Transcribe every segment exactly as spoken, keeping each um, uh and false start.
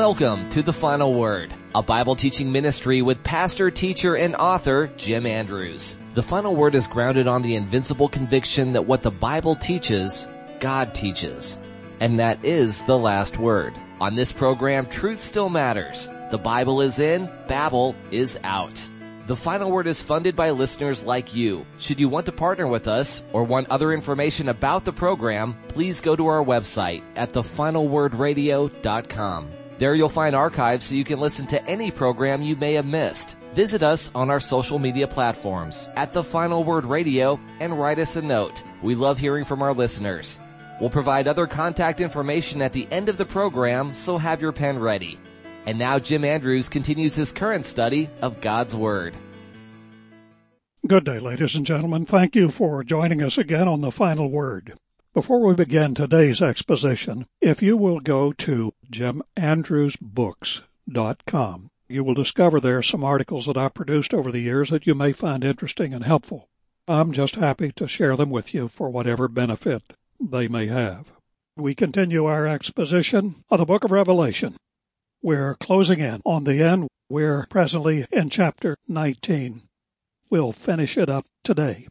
Welcome to The Final Word, a Bible teaching ministry with pastor, teacher, and author Jim Andrews. The Final Word is grounded on the invincible conviction that what the Bible teaches, God teaches. And that is the last word. On this program, truth still matters. The Bible is in, Babel is out. The Final Word is funded by listeners like you. Should you want to partner with us or want other information about the program, please go to our website at the final word radio dot com. There you'll find archives so you can listen to any program you may have missed. Visit us on our social media platforms at The Final Word Radio and write us a note. We love hearing from our listeners. We'll provide other contact information at the end of the program, so have your pen ready. And now Jim Andrews continues his current study of God's Word. Good day, ladies and gentlemen. Thank you for joining us again on The Final Word. Before we begin today's exposition, if you will go to jim andrews books dot com, you will discover there some articles that I've produced over the years that you may find interesting and helpful. I'm just happy to share them with you for whatever benefit they may have. We continue our exposition of the book of Revelation. We're closing in on the end. We're presently in chapter nineteen. We'll finish it up today.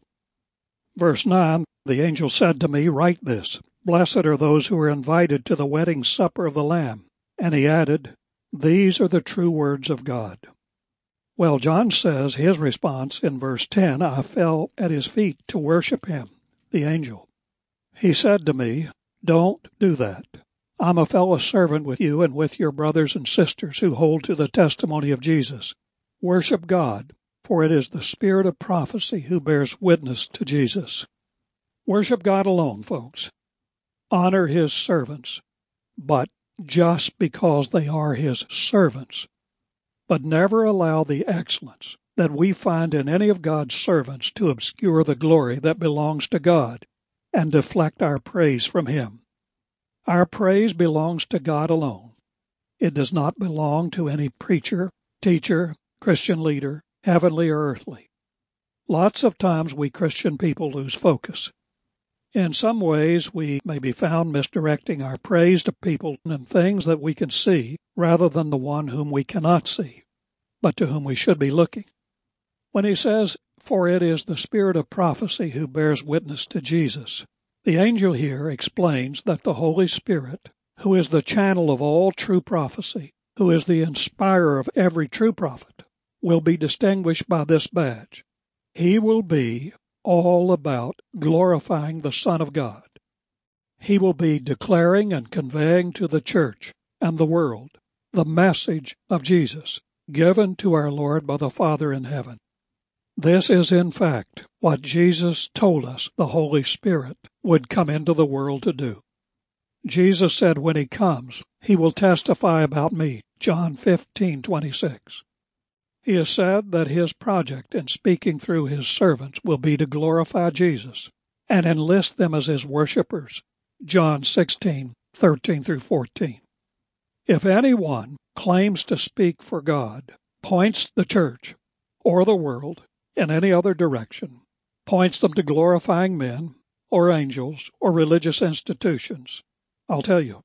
Verse nine, the angel said to me, "Write this, blessed are those who are invited to the wedding supper of the Lamb." And he added, "These are the true words of God." Well, John says his response in verse ten, "I fell at his feet to worship him," the angel. He said to me, "Don't do that. I'm a fellow servant with you and with your brothers and sisters who hold to the testimony of Jesus. Worship God, for it is the spirit of prophecy who bears witness to Jesus." Worship God alone, folks. Honor his servants, but just because they are his servants. But never allow the excellence that we find in any of God's servants to obscure the glory that belongs to God and deflect our praise from him. Our praise belongs to God alone. It does not belong to any preacher, teacher, Christian leader, heavenly or earthly. Lots of times we Christian people lose focus. In some ways we may be found misdirecting our praise to people and things that we can see rather than the one whom we cannot see, but to whom we should be looking. When he says, "For it is the spirit of prophecy who bears witness to Jesus," the angel here explains that the Holy Spirit, who is the channel of all true prophecy, who is the inspirer of every true prophet, will be distinguished by this badge. He will be all about glorifying the Son of God. He will be declaring and conveying to the church and the world the message of Jesus given to our Lord by the Father in heaven. This is, in fact, what Jesus told us the Holy Spirit would come into the world to do. Jesus said when he comes, he will testify about me, John fifteen twenty-six. He has said that his project in speaking through his servants will be to glorify Jesus and enlist them as his worshipers, John sixteen thirteen through fourteen. If anyone claims to speak for God, points the church or the world in any other direction, points them to glorifying men or angels or religious institutions, I'll tell you,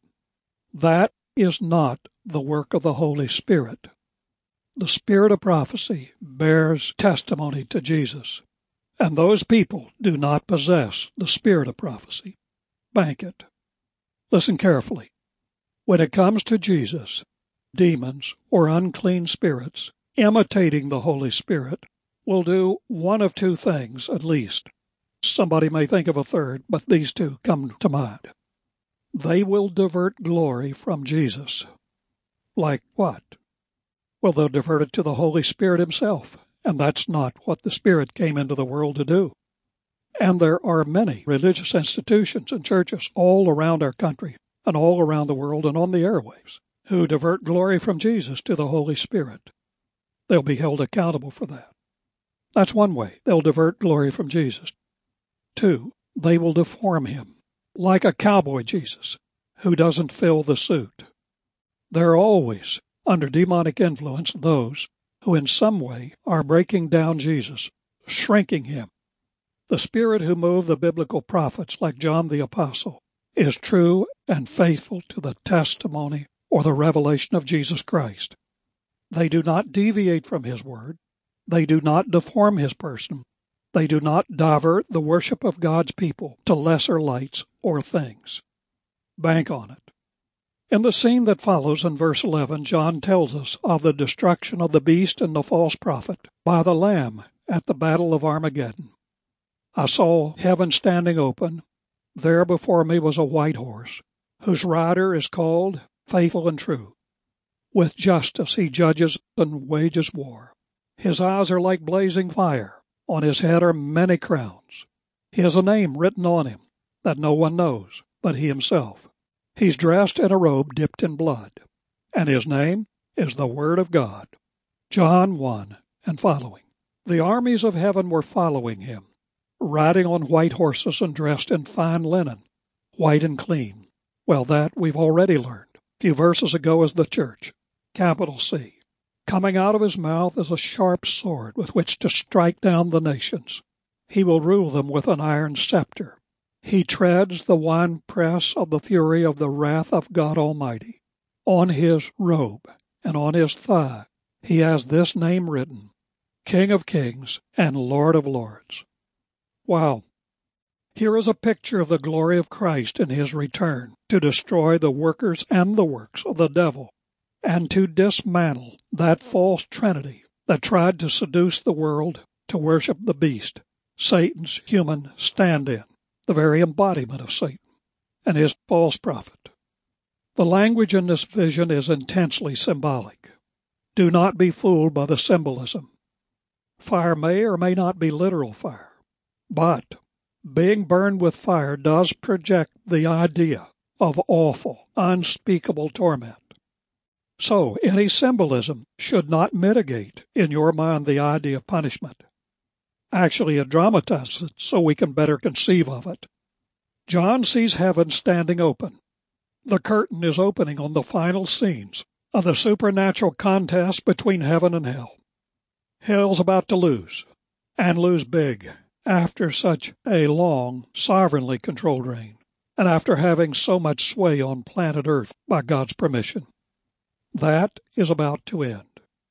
that is not the work of the Holy Spirit. The spirit of prophecy bears testimony to Jesus, and those people do not possess the spirit of prophecy. Bank it. Listen carefully. When it comes to Jesus, demons or unclean spirits imitating the Holy Spirit will do one of two things at least. Somebody may think of a third, but these two come to mind. They will divert glory from Jesus. Like what? Well, they'll divert it to the Holy Spirit himself, and that's not what the Spirit came into the world to do. And there are many religious institutions and churches all around our country and all around the world and on the airwaves who divert glory from Jesus to the Holy Spirit. They'll be held accountable for that. That's one way they'll divert glory from Jesus. Two, they will deform him, like a cowboy Jesus who doesn't fill the suit. There are always, under demonic influence, those who in some way are breaking down Jesus, shrinking him. The Spirit who moved the biblical prophets like John the Apostle is true and faithful to the testimony or the revelation of Jesus Christ. They do not deviate from His Word. They do not deform His person. They do not divert the worship of God's people to lesser lights or things. Bank on it. In the scene that follows in verse eleven, John tells us of the destruction of the beast and the false prophet by the Lamb at the battle of Armageddon. I saw heaven standing open. There before me was a white horse, whose rider is called Faithful and True. With justice he judges and wages war. His eyes are like blazing fire. On his head are many crowns. He has a name written on him that no one knows but he himself. He's dressed in a robe dipped in blood, and his name is the Word of God. John one and following. The armies of heaven were following him, riding on white horses and dressed in fine linen, white and clean. Well, that we've already learned. A few verses ago is the church, capital C. Coming out of his mouth is a sharp sword with which to strike down the nations. He will rule them with an iron scepter. He treads the winepress of the fury of the wrath of God Almighty. On his robe and on his thigh he has this name written, King of Kings and Lord of Lords. Wow. Here is a picture of the glory of Christ in his return to destroy the workers and the works of the devil, and to dismantle that false trinity that tried to seduce the world to worship the beast, Satan's human stand-in, the very embodiment of Satan, and his false prophet. The language in this vision is intensely symbolic. Do not be fooled by the symbolism. Fire may or may not be literal fire, but being burned with fire does project the idea of awful, unspeakable torment. So any symbolism should not mitigate in your mind the idea of punishment. Actually, it dramatizes it so we can better conceive of it. John sees heaven standing open. The curtain is opening on the final scenes of the supernatural contest between heaven and hell. Hell's about to lose, and lose big, after such a long, sovereignly controlled reign, and after having so much sway on planet Earth by God's permission. That is about to end.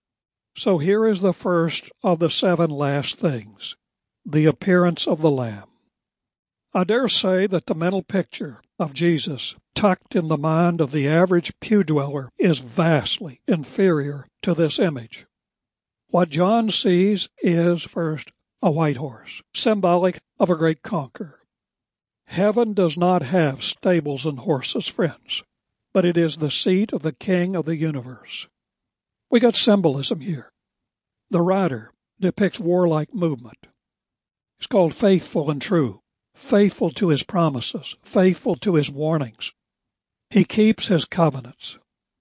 So here is the first of the seven last things, the appearance of the Lamb. I dare say that the mental picture of Jesus tucked in the mind of the average pew dweller is vastly inferior to this image. What John sees is, first, a white horse, symbolic of a great conqueror. Heaven does not have stables and horses, friends, but it is the seat of the King of the universe. We got symbolism here. The rider depicts warlike movement. He's called faithful and true, faithful to his promises, faithful to his warnings. He keeps his covenants.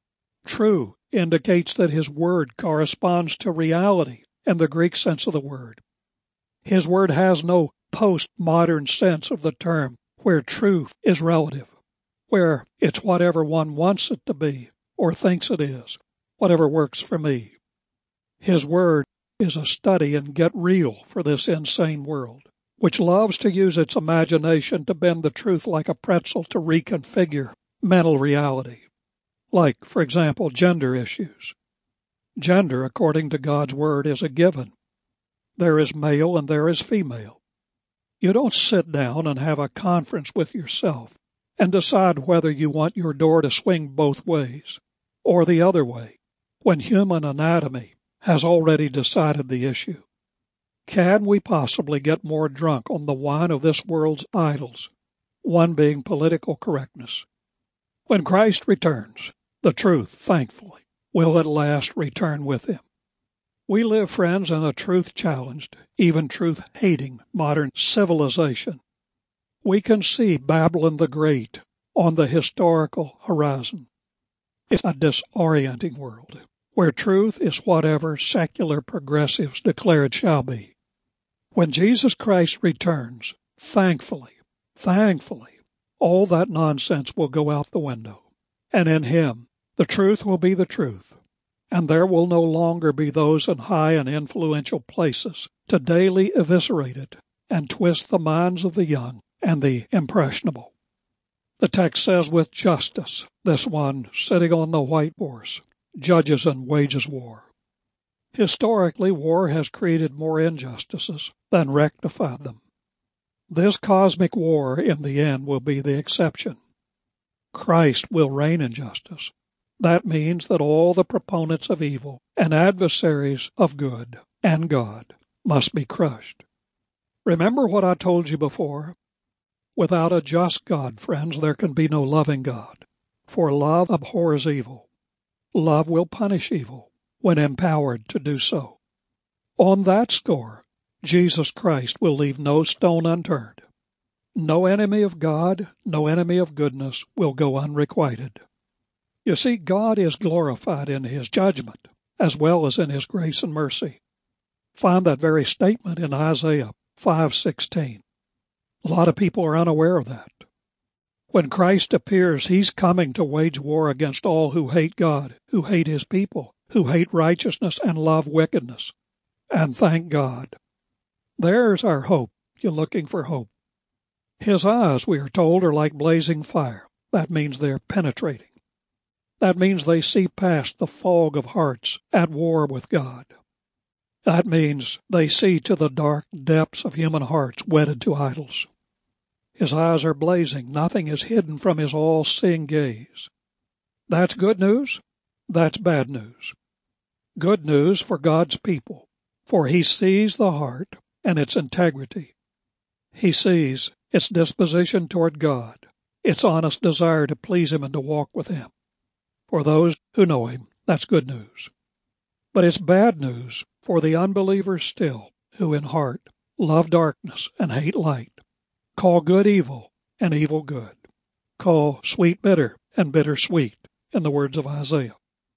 True indicates that his word corresponds to reality in the Greek sense of the word. His word has no postmodern sense of the term where truth is relative, where it's whatever one wants it to be or thinks it is, whatever works for me. His word is a study in get real for this insane world, which loves to use its imagination to bend the truth like a pretzel to reconfigure mental reality. Like, for example, gender issues. Gender, according to God's word, is a given. There is male and there is female. You don't sit down and have a conference with yourself and decide whether you want your door to swing both ways or the other way when human anatomy has already decided the issue. Can we possibly get more drunk on the wine of this world's idols, one being political correctness? When Christ returns, the truth, thankfully, will at last return with him. We live, friends, in a truth-challenged, even truth-hating modern civilization. We can see Babylon the Great on the historical horizon. It's a disorienting world, where truth is whatever secular progressives declare it shall be. When Jesus Christ returns, thankfully, thankfully, all that nonsense will go out the window. And in him, the truth will be the truth. And there will no longer be those in high and influential places to daily eviscerate it and twist the minds of the young and the impressionable. The text says, with justice, this one sitting on the white horse judges and wages war. Historically, war has created more injustices than rectified them. This cosmic war, in the end, will be the exception. Christ will reign in justice. That means that all the proponents of evil and adversaries of good and God must be crushed. Remember what I told you before? Without a just God, friends, there can be no loving God. For love abhors evil. Love will punish evil when empowered to do so. On that score, Jesus Christ will leave no stone unturned. No enemy of God, no enemy of goodness will go unrequited. You see, God is glorified in His judgment as well as in His grace and mercy. Find that very statement in Isaiah five sixteen. A lot of people are unaware of that. When Christ appears, He's coming to wage war against all who hate God, who hate His people, who hate righteousness and love wickedness. And thank God. There's our hope. You're looking for hope. His eyes, we are told, are like blazing fire. That means they're penetrating. That means they see past the fog of hearts at war with God. That means they see to the dark depths of human hearts wedded to idols. His eyes are blazing. Nothing is hidden from His all-seeing gaze. That's good news. That's bad news. Good news for God's people, for He sees the heart and its integrity. He sees its disposition toward God, its honest desire to please Him and to walk with Him. For those who know Him, that's good news. But it's bad news for the unbelievers still, who in heart love darkness and hate light, call good evil and evil good, call sweet bitter and bitter sweet, in the words of Isaiah.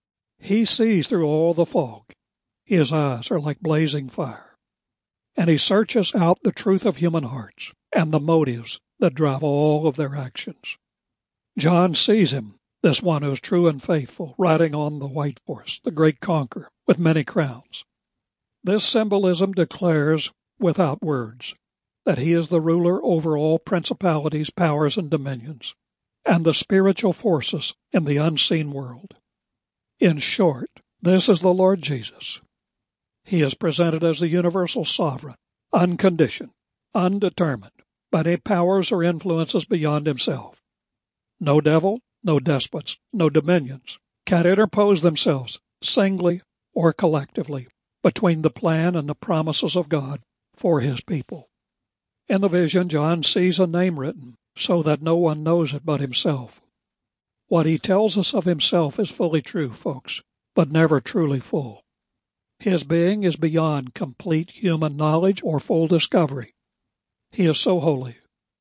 He sees through all the fog. His eyes are like blazing fire. And He searches out the truth of human hearts and the motives that drive all of their actions. John sees Him, this one who is true and faithful, riding on the white horse, the great conqueror, with many crowns. This symbolism declares, without words, that He is the ruler over all principalities, powers, and dominions, and the spiritual forces in the unseen world. In short, this is the Lord Jesus. He is presented as the universal sovereign, unconditioned, undetermined, by any powers or influences beyond Himself. No devil, no despots, no dominions can interpose themselves, singly or collectively, between the plan and the promises of God for His people. In the vision, John sees a name written, so that no one knows it but himself. What he tells us of himself is fully true, folks, but never truly full. His being is beyond complete human knowledge or full discovery. He is so holy,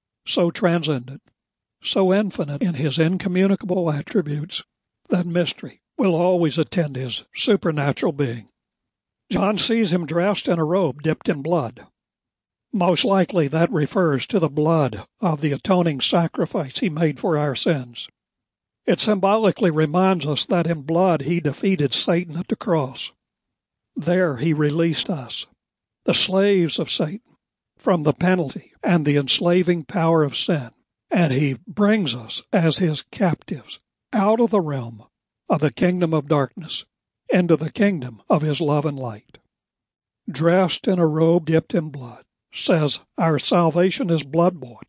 so transcendent, so infinite in His incommunicable attributes that mystery will always attend His supernatural being. John sees Him dressed in a robe dipped in blood. Most likely that refers to the blood of the atoning sacrifice He made for our sins. It symbolically reminds us that in blood He defeated Satan at the cross. There He released us, the slaves of Satan, from the penalty and the enslaving power of sin, and He brings us as His captives out of the realm of the kingdom of darkness into the kingdom of His love and light. Dressed in a robe dipped in blood, says our salvation is blood-bought,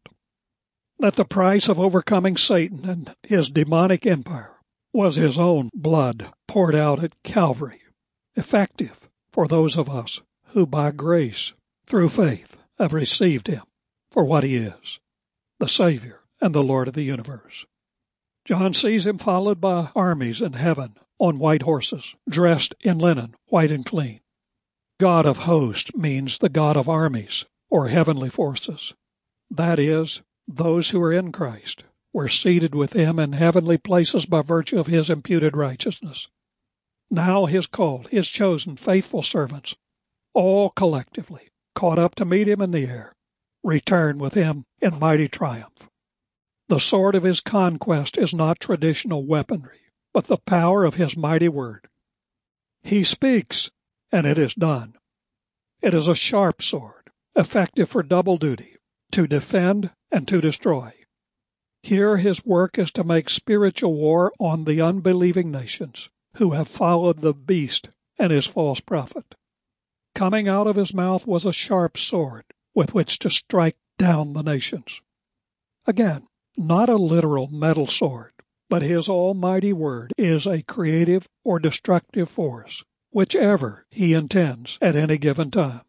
that the price of overcoming Satan and his demonic empire was His own blood poured out at Calvary, effective for those of us who by grace, through faith, have received Him for what He is, the Savior and the Lord of the universe. John sees Him followed by armies in heaven on white horses, dressed in linen, white and clean. God of hosts means the God of armies, or heavenly forces. That is, those who are in Christ were seated with Him in heavenly places by virtue of His imputed righteousness. Now His called, His chosen, faithful servants, all collectively, caught up to meet Him in the air, return with Him in mighty triumph. The sword of His conquest is not traditional weaponry, but the power of His mighty word. He speaks, and it is done. It is a sharp sword, effective for double duty, to defend and to destroy. Here his work is to make spiritual war on the unbelieving nations who have followed the beast and his false prophet. Coming out of his mouth was a sharp sword with which to strike down the nations. Again, not a literal metal sword, but his almighty word is a creative or destructive force, whichever he intends at any given time.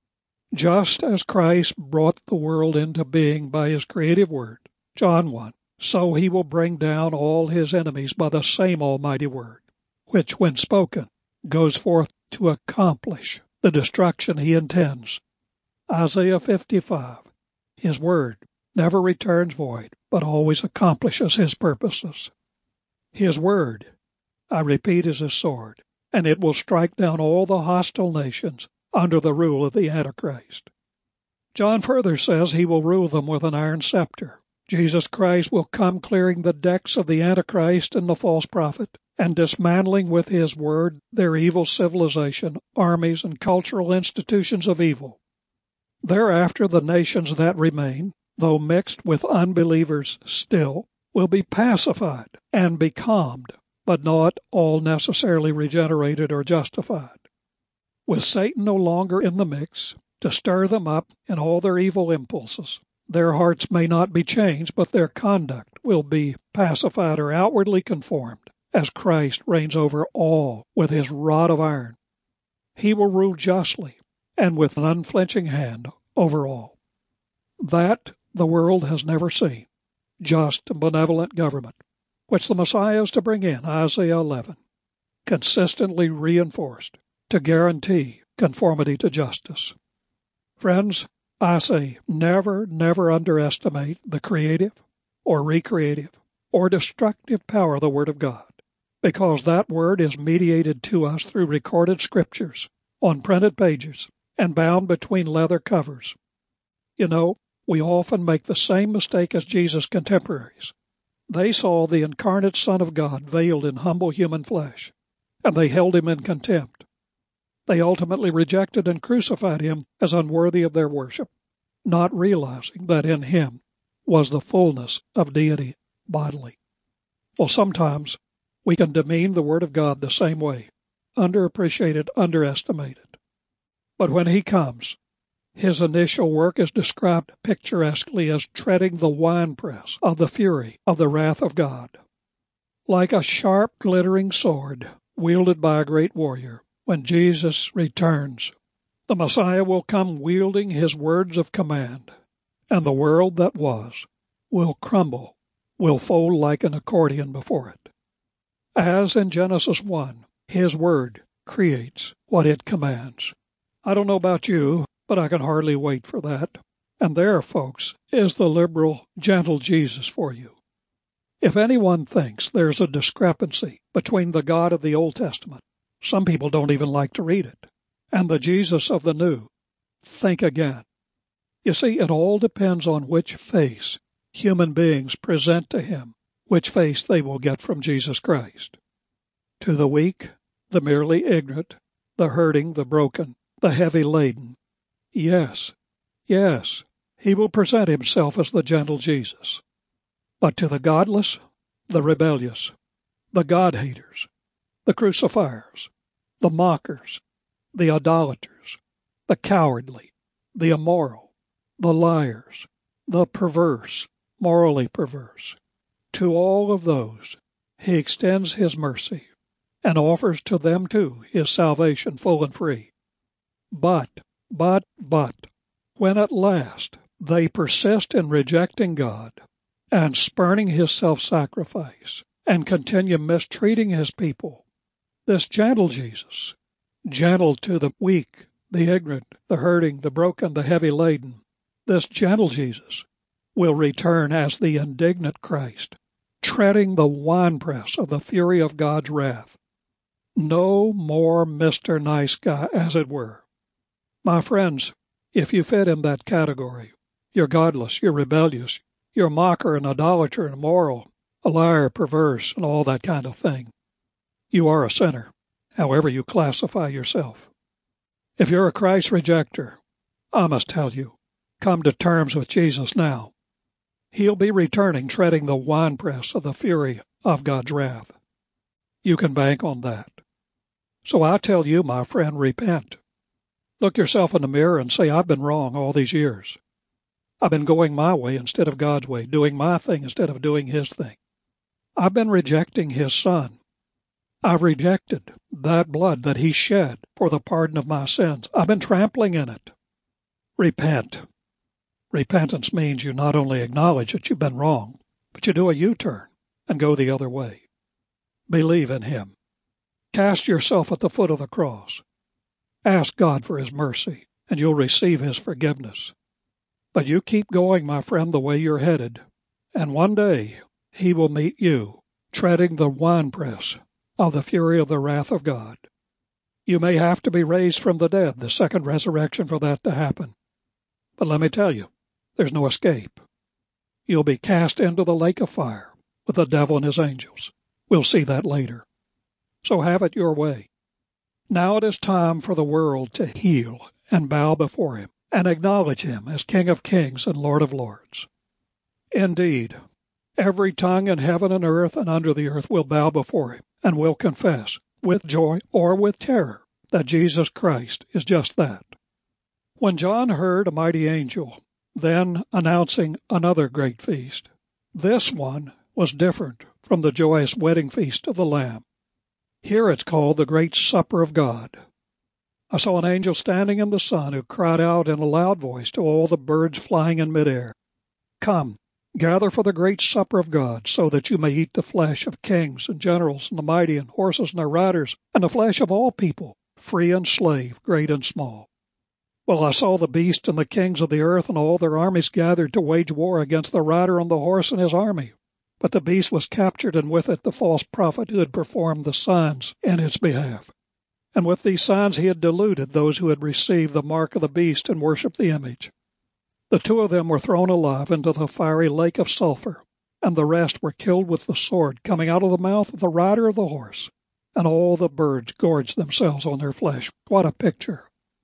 Just as Christ brought the world into being by his creative word, John one, so he will bring down all his enemies by the same almighty word, which, when spoken, goes forth to accomplish the destruction he intends. Isaiah fifty-five, his word never returns void, but always accomplishes his purposes. His word, I repeat, is his sword, and it will strike down all the hostile nations under the rule of the Antichrist. John further says he will rule them with an iron scepter. Jesus Christ will come clearing the decks of the Antichrist and the false prophet, and dismantling with his word their evil civilization, armies, and cultural institutions of evil. Thereafter the nations that remain, though mixed with unbelievers still, will be pacified and be calmed, but not all necessarily regenerated or justified. With Satan no longer in the mix, to stir them up in all their evil impulses, their hearts may not be changed, but their conduct will be pacified or outwardly conformed, as Christ reigns over all with his rod of iron. He will rule justly and with an unflinching hand over all. That the world has never seen, just and benevolent government, which the Messiah is to bring in, Isaiah eleven, consistently reinforced to guarantee conformity to justice. Friends, I say never, never underestimate the creative or recreative or destructive power of the Word of God, because that Word is mediated to us through recorded scriptures on printed pages and bound between leather covers. You know, we often make the same mistake as Jesus' contemporaries. They saw the incarnate Son of God veiled in humble human flesh, and they held him in contempt. They ultimately rejected and crucified him as unworthy of their worship, not realizing that in him was the fullness of deity bodily. Well, sometimes we can demean the Word of God the same way, underappreciate it, underestimate it. But when he comes, his initial work is described picturesquely as treading the winepress of the fury of the wrath of God. Like a sharp, glittering sword wielded by a great warrior, when Jesus returns, the Messiah will come wielding his words of command, and the world that was will crumble, will fold like an accordion before it. As in Genesis one, his word creates what it commands. I don't know about you, but I can hardly wait for that. And there, folks, is the liberal, gentle Jesus for you. If anyone thinks there's a discrepancy between the God of the Old Testament, some people don't even like to read it, and the Jesus of the New, think again. You see, it all depends on which face human beings present to him, which face they will get from Jesus Christ. To the weak, the merely ignorant, the hurting, the broken, the heavy laden, yes, yes, he will present himself as the gentle Jesus. But to the godless, the rebellious, the God-haters, the crucifiers, the mockers, the idolaters, the cowardly, the immoral, the liars, the perverse, morally perverse, to all of those he extends his mercy and offers to them too his salvation full and free. But, but, but, when at last they persist in rejecting God and spurning his self-sacrifice and continue mistreating his people, this gentle Jesus, gentle to the weak, the ignorant, the hurting, the broken, the heavy laden, this gentle Jesus will return as the indignant Christ, treading the winepress of the fury of God's wrath. No more Mister Nice Guy, as it were. My friends, if you fit in that category, you're godless, you're rebellious, you're a mocker, an idolater, an immoral, a liar, perverse, and all that kind of thing. You are a sinner, however you classify yourself. If you're a Christ rejecter, I must tell you, come to terms with Jesus now. He'll be returning, treading the winepress of the fury of God's wrath. You can bank on that. So I tell you, my friend, repent. Look yourself in the mirror and say, I've been wrong all these years. I've been going my way instead of God's way, doing my thing instead of doing His thing. I've been rejecting His Son. I've rejected that blood that He shed for the pardon of my sins. I've been trampling in it. Repent. Repentance means you not only acknowledge that you've been wrong, but you do a U-turn and go the other way. Believe in Him. Cast yourself at the foot of the cross. Ask God for His mercy, and you'll receive His forgiveness. But you keep going, my friend, the way you're headed, and one day He will meet you, treading the winepress of the fury of the wrath of God. You may have to be raised from the dead, the second resurrection, for that to happen. But let me tell you, there's no escape. You'll be cast into the lake of fire with the devil and his angels. We'll see that later. So have it your way. Now it is time for the world to heel and bow before Him and acknowledge Him as King of kings and Lord of lords. Indeed, every tongue in heaven and earth and under the earth will bow before Him and will confess, with joy or with terror, that Jesus Christ is just that. When John heard a mighty angel then announcing another great feast, this one was different from the joyous wedding feast of the Lamb. Here it's called the Great Supper of God. I saw an angel standing in the sun who cried out in a loud voice to all the birds flying in midair, Come, gather for the great supper of God, so that you may eat the flesh of kings and generals and the mighty and horses and their riders, and the flesh of all people, free and slave, great and small. Well, I saw the beast and the kings of the earth and all their armies gathered to wage war against the rider on the horse and his army. But the beast was captured, and with it the false prophet who had performed the signs in its behalf. And with these signs he had deluded those who had received the mark of the beast and worshipped the image. The two of them were thrown alive into the fiery lake of sulfur, and the rest were killed with the sword coming out of the mouth of the rider of the horse. And all the birds gorged themselves on their flesh. What a picture!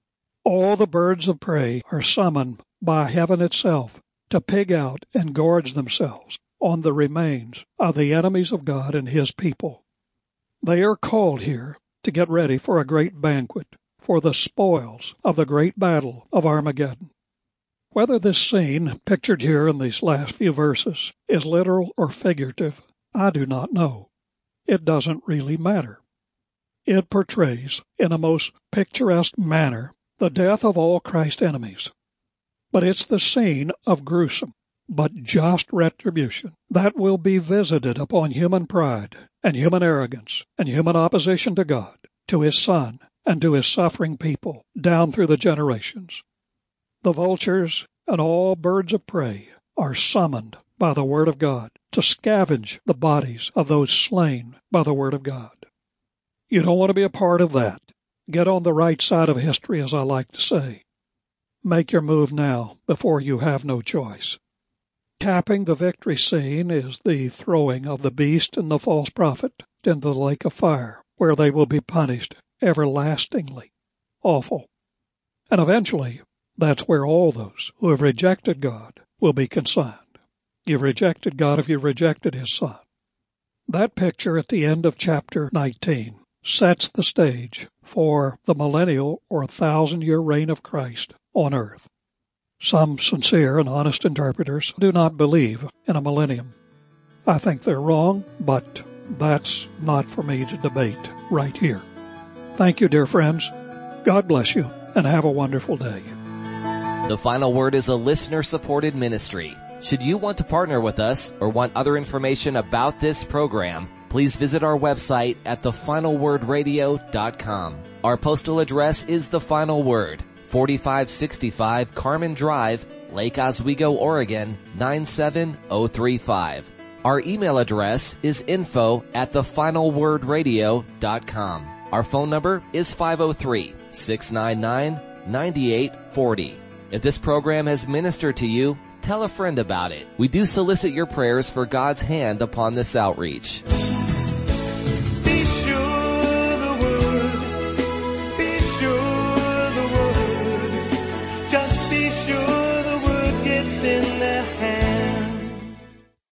All the birds of prey are summoned by heaven itself to pig out and gorge themselves on the remains of the enemies of God and His people. They are called here to get ready for a great banquet, for the spoils of the great battle of Armageddon. Whether this scene, pictured here in these last few verses, is literal or figurative, I do not know. It doesn't really matter. It portrays, in a most picturesque manner, the death of all Christ's enemies. But it's the scene of gruesome but just retribution that will be visited upon human pride and human arrogance and human opposition to God, to His Son, and to His suffering people down through the generations. The vultures and all birds of prey are summoned by the Word of God to scavenge the bodies of those slain by the Word of God. You don't want to be a part of that. Get on the right side of history, as I like to say. Make your move now before you have no choice. Capping the victory scene is the throwing of the beast and the false prophet into the lake of fire, where they will be punished everlastingly. Awful. And eventually, that's where all those who have rejected God will be consigned. You've rejected God if you've rejected His Son. That picture at the end of chapter nineteen sets the stage for the millennial or thousand-year reign of Christ on earth. Some sincere and honest interpreters do not believe in a millennium. I think they're wrong, but that's not for me to debate right here. Thank you, dear friends. God bless you, and have a wonderful day. The Final Word is a listener-supported ministry. Should you want to partner with us or want other information about this program, please visit our website at the final word radio dot com. Our postal address is The Final Word, forty-five sixty-five Carmen Drive, Lake Oswego, Oregon, nine seven oh three five. Our email address is info at the final word radio dot com. Our phone number is five oh three, six nine nine, nine eight four oh. If this program has ministered to you, tell a friend about it. We do solicit your prayers for God's hand upon this outreach.